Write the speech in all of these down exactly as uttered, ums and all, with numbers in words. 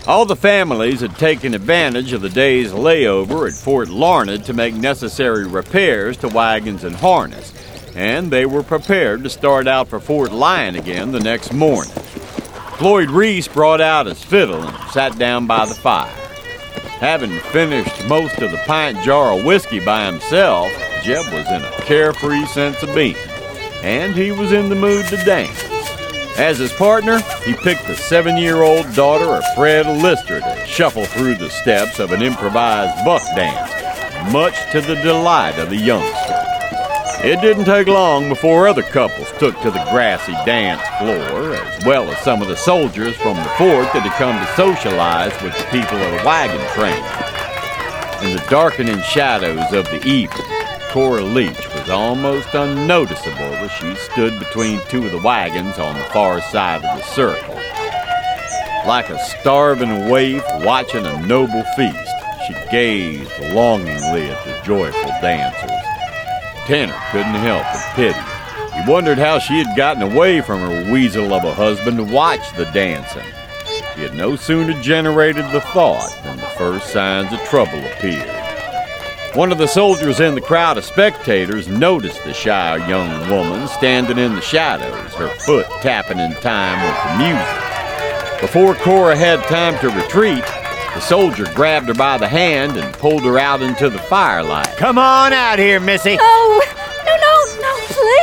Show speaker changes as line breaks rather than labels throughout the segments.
All the families had taken advantage of the day's layover at Fort Larned to make necessary repairs to wagons and harness, and they were prepared to start out for Fort Lyon again the next morning. Floyd Reese brought out his fiddle and sat down by the fire. Having finished most of the pint jar of whiskey by himself, Jeb was in a carefree sense of being, and he was in the mood to dance. As his partner, he picked the seven-year-old daughter of Fred Lister to shuffle through the steps of an improvised buck dance, much to the delight of the youngster. It didn't take long before other couples took to the grassy dance floor, as well as some of the soldiers from the fort that had come to socialize with the people of the wagon train. In the darkening shadows of the evening, Cora Leach was almost unnoticeable as she stood between two of the wagons on the far side of the circle. Like a starving waif watching a noble feast, she gazed longingly at the joyful dancers. Tanner couldn't help but pity. He wondered how she had gotten away from her weasel of a husband to watch the dancing. She had no sooner generated the thought than the first signs of trouble appeared. One of the soldiers in the crowd of spectators noticed the shy young woman standing in the shadows, her foot tapping in time with the music. Before Cora had time to retreat, the soldier grabbed her by the hand and pulled her out into the firelight.
Come on out here, Missy.
No, no, no, no,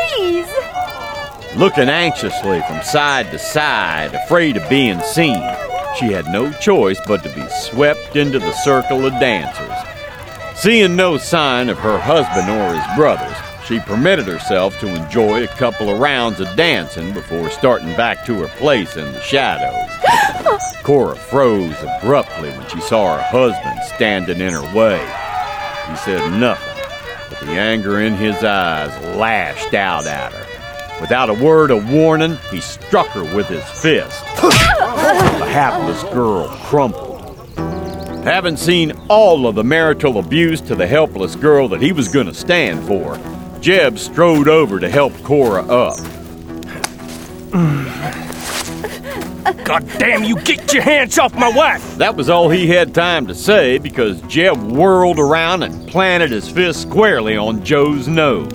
please.
Looking anxiously from side to side, afraid of being seen, she had no choice but to be swept into the circle of dancers. Seeing no sign of her husband or his brothers, she permitted herself to enjoy a couple of rounds of dancing before starting back to her place in the shadows. Cora froze abruptly when she saw her husband standing in her way. He said nothing, but the anger in his eyes lashed out at her. Without a word of warning, he struck her with his fist. The hapless girl crumpled. Having seen all of the marital abuse to the helpless girl that he was going to stand for, Jeb strode over to help Cora up.
God damn you, get your hands off my wife!
That was all he had time to say because Jeb whirled around and planted his fist squarely on Joe's nose.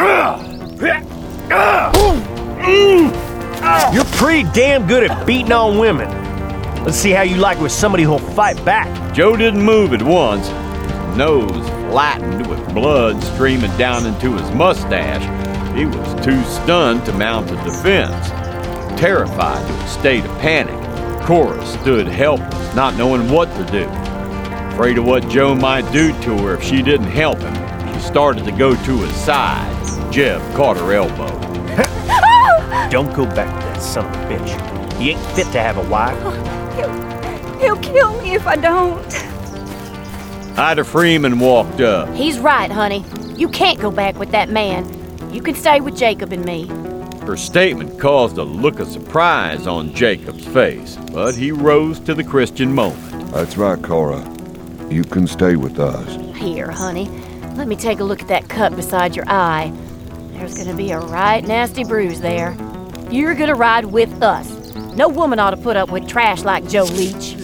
You're pretty damn good at beating on women. Let's see how you like it with somebody who'll fight back.
Joe didn't move at once. His nose flattened with blood streaming down into his mustache. He was too stunned to mount a defense. Terrified to a state of panic, Cora stood helpless, not knowing what to do. Afraid of what Joe might do to her if she didn't help him, she started to go to his side. Jeb caught her elbow.
Don't go back to that son of a bitch. He ain't fit to have a wife.
He'll, he'll kill me if I don't.
Ida Freeman walked up.
He's right, honey. You can't go back with that man. You can stay with Jacob and me.
Her statement caused a look of surprise on Jacob's face, but he rose to the Christian moment.
That's right, Cora. You can stay with us.
Here, honey. Let me take a look at that cut beside your eye. There's gonna be a right nasty bruise there. You're gonna ride with us. No woman ought to put up with trash like Joe Leach.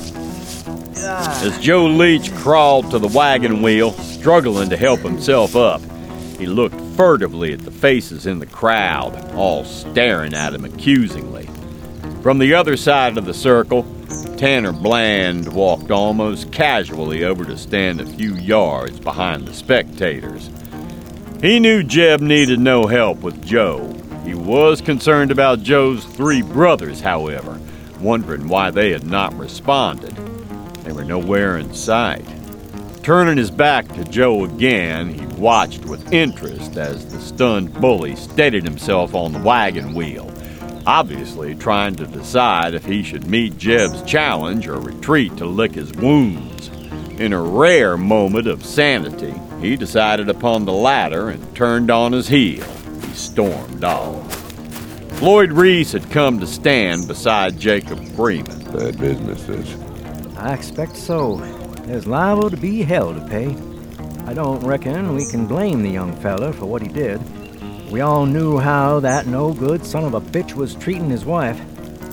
As Joe Leach crawled to the wagon wheel, struggling to help himself up, he looked furtively at the faces in the crowd, all staring at him accusingly. From the other side of the circle, Tanner Bland walked almost casually over to stand a few yards behind the spectators. He knew Jeb needed no help with Joe. He was concerned about Joe's three brothers, however, wondering why they had not responded. They were nowhere in sight. Turning his back to Joe again, he watched with interest as the stunned bully steadied himself on the wagon wheel, obviously trying to decide if he should meet Jeb's challenge or retreat to lick his wounds. In a rare moment of sanity, he decided upon the latter and turned on his heel. He stormed off. Floyd Reese had come to stand beside Jacob Freeman.
Bad business, this.
I expect so. There's liable to be hell to pay. I don't reckon we can blame the young fella for what he did. We all knew how that no-good son of a bitch was treating his wife.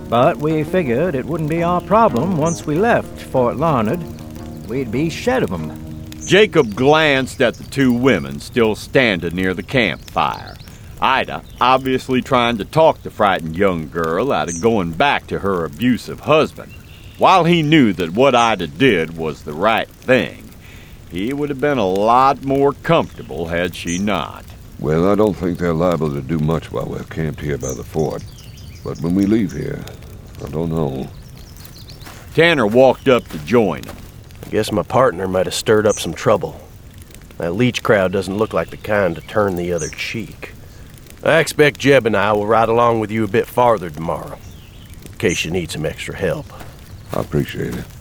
But we figured it wouldn't be our problem once we left Fort Larned. We'd be shed of 'em.
Jacob glanced at the two women still standing near the campfire. Ida, obviously trying to talk the frightened young girl out of going back to her abusive husband. While he knew that what Ida did was the right thing, he would have been a lot more comfortable had she not.
Well, I don't think they're liable to do much while we're camped here by the fort. But when we leave here, I don't know.
Tanner walked up to join him.
I guess my partner might have stirred up some trouble. That Leach crowd doesn't look like the kind to turn the other cheek. I expect Jeb and I will ride along with you a bit farther tomorrow, in case you need some extra help.
I appreciate it.